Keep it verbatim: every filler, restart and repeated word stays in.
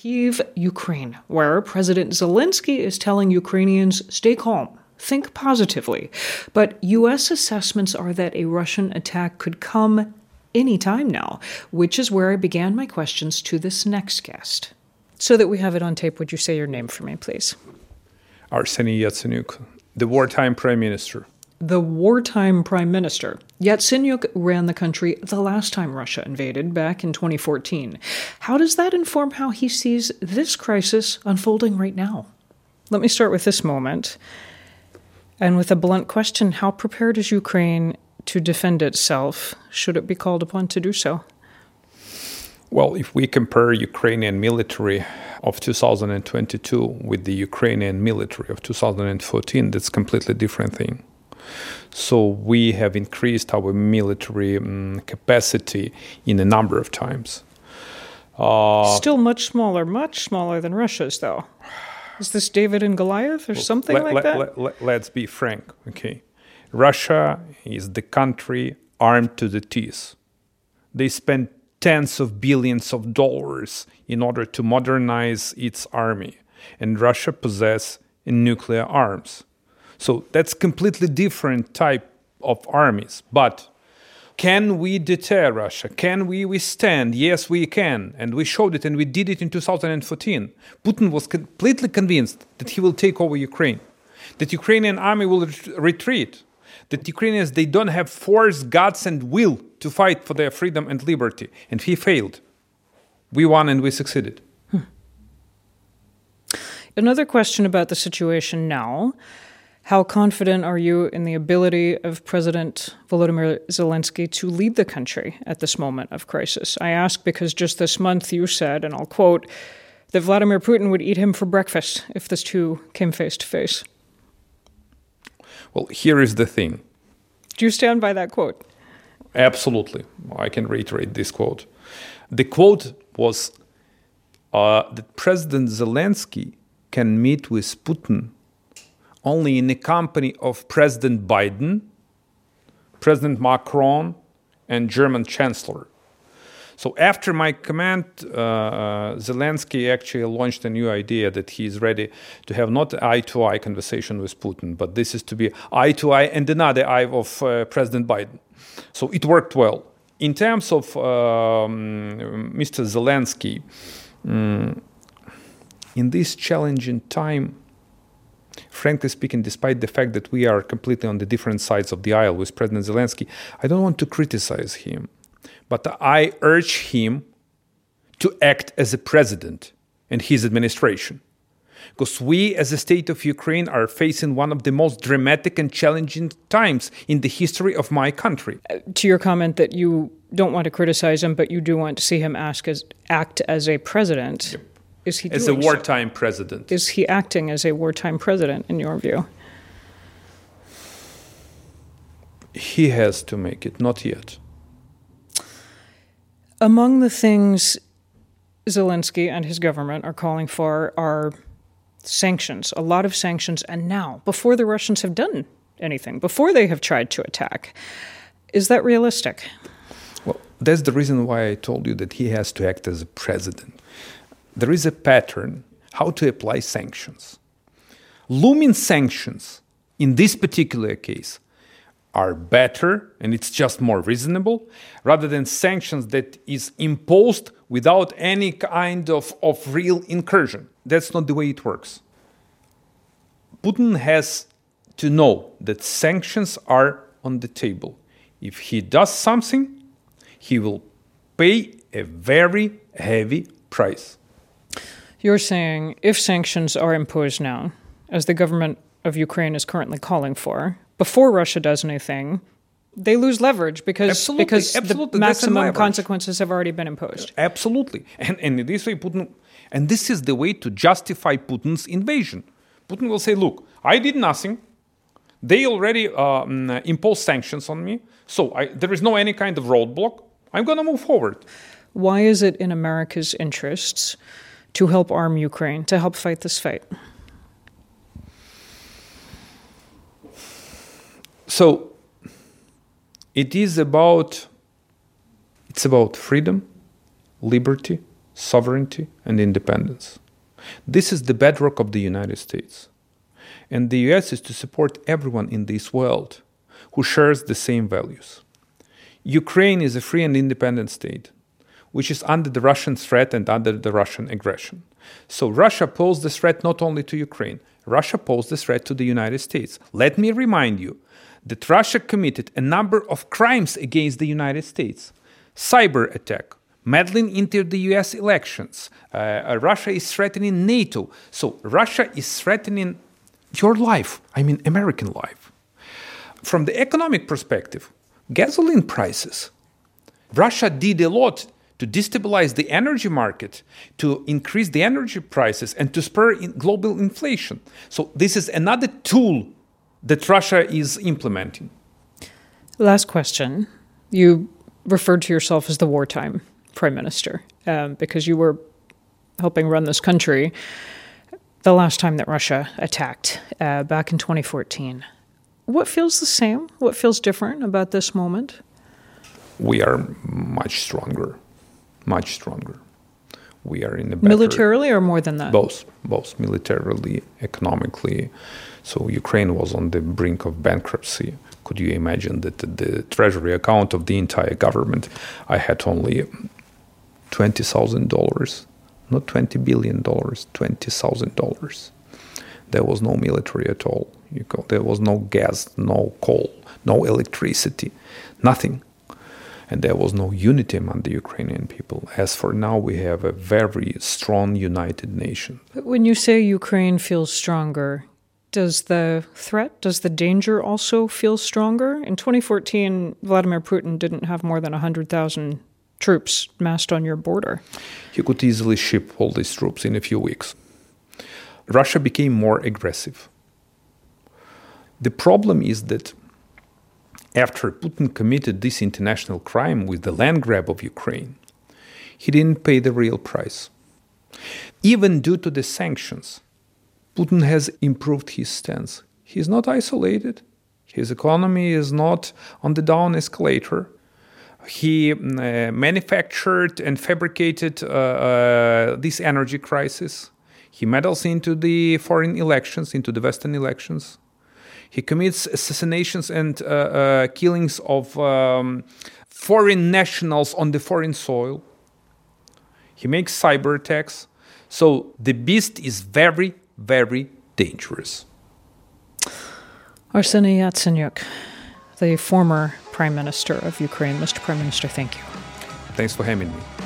Kyiv, Ukraine, where President Zelensky is telling Ukrainians, stay calm, think positively. But U S assessments are that a Russian attack could come any time now, which is where I began my questions to this next guest. So that we have it on tape, would you say your name for me, please? Arseniy Yatsenyuk, the wartime prime minister. The wartime prime minister. Yatsenyuk ran the country the last time Russia invaded, back in twenty fourteen. How does that inform how he sees this crisis unfolding right now? Let me start with this moment. And with a blunt question, how prepared is Ukraine to defend itself, should it be called upon to do so? Well, if we compare Ukrainian military of two thousand twenty-two with the Ukrainian military of two thousand fourteen, that's a completely different thing. So we have increased our military um, capacity in a number of times. Uh, Still much smaller, much smaller than Russia's, though. Is this David and Goliath or something let, like let, that? Let, let, let's be frank, okay? Russia is the country armed to the teeth. They spend tens of billions of dollars in order to modernize its army. And Russia possesses nuclear arms. So that's completely different type of armies. But can we deter Russia? Can we withstand? Yes, we can. And we showed it, and we did it in two thousand fourteen. Putin was completely convinced that he will take over Ukraine, that Ukrainian army will ret- retreat, that Ukrainians, they don't have force, guts, and will to fight for their freedom and liberty. And he failed. We won and we succeeded. Hmm. Another question about the situation now. How confident are you in the ability of President Volodymyr Zelensky to lead the country at this moment of crisis? I ask because just this month you said, and I'll quote, that Vladimir Putin would eat him for breakfast if the two came face to face. Well, here is the thing. Do you stand by that quote? Absolutely. I can reiterate this quote. The quote was uh, that President Zelensky can meet with Putin only in the company of President Biden, President Macron, and German Chancellor. So after my command, uh, Zelensky actually launched a new idea that he is ready to have not eye-to-eye conversation with Putin, but this is to be eye-to-eye and another eye of uh, President Biden. So it worked well. In terms of um, Mister Zelensky, um, in this challenging time, frankly speaking, despite the fact that we are completely on the different sides of the aisle with President Zelensky, I don't want to criticize him. But I urge him to act as a president and his administration. Because we, as a state of Ukraine, are facing one of the most dramatic and challenging times in the history of my country. Uh, to your comment that you don't want to criticize him, but you do want to see him ask as, act as a president. Yep. Is he as a doing wartime so? president? Is he acting as a wartime president, in your view? He has to make it, not yet. Among the things Zelensky and his government are calling for are sanctions, a lot of sanctions, and now, before the Russians have done anything, before they have tried to attack. Is that realistic? Well, that's the reason why I told you that he has to act as a president. There is a pattern how to apply sanctions. Looming sanctions, in this particular case, are better, and it's just more reasonable, rather than sanctions that is imposed without any kind of, of real incursion. That's not the way it works. Putin has to know that sanctions are on the table. If he does something, he will pay a very heavy price. You're saying if sanctions are imposed now, as the government of Ukraine is currently calling for, before Russia does anything, they lose leverage because, absolutely, because absolutely. the maximum consequences have already been imposed. Absolutely. And, and in this way, Putin, and this is the way to justify Putin's invasion. Putin will say, look, I did nothing. They already um, imposed sanctions on me. So I, there is no any kind of roadblock. I'm going to move forward. Why is it in America's interests to help arm Ukraine, to help fight this fight? So it is about, it's about freedom, liberty, sovereignty, and independence. This is the bedrock of the United States. And the U S is to support everyone in this world who shares the same values. Ukraine is a free and independent state, which is under the Russian threat and under the Russian aggression. So Russia posed the threat not only to Ukraine, Russia posed the threat to the United States. Let me remind you that Russia committed a number of crimes against the United States. Cyber attack, meddling into the U S elections. Uh, Russia is threatening NATO. So Russia is threatening your life, I mean American life. From the economic perspective, gasoline prices. Russia did a lot to destabilize the energy market, to increase the energy prices, and to spur in global inflation. So this is another tool that Russia is implementing. Last question. You referred to yourself as the wartime prime minister um, because you were helping run this country the last time that Russia attacked uh, back in twenty fourteen. What feels the same? What feels different about this moment? We are much stronger, much stronger. We are in a better... Militarily or more than that? Both, both militarily, economically. So Ukraine was on the brink of bankruptcy. Could you imagine that the treasury account of the entire government, I had only twenty thousand dollars, not twenty billion dollars, twenty thousand dollars. There was no military at all. You go, there was no gas, no coal, no electricity, nothing. And there was no unity among the Ukrainian people. As for now, we have a very strong, united nation. But when you say Ukraine feels stronger, does the threat, does the danger also feel stronger? In twenty fourteen, Vladimir Putin didn't have more than one hundred thousand troops massed on your border. He could easily ship all these troops in a few weeks. Russia became more aggressive. The problem is that after Putin committed this international crime with the land grab of Ukraine, he didn't pay the real price. Even due to the sanctions, Putin has improved his stance. He's not isolated. His economy is not on the down escalator. He uh, manufactured and fabricated uh, uh, this energy crisis. He meddles into the foreign elections, into the Western elections. He commits assassinations and uh, uh, killings of um, foreign nationals on the foreign soil. He makes cyber attacks. So the beast is very, very dangerous. Arseniy Yatsenyuk, the former Prime Minister of Ukraine. Mister Prime Minister, thank you. Thanks for having me.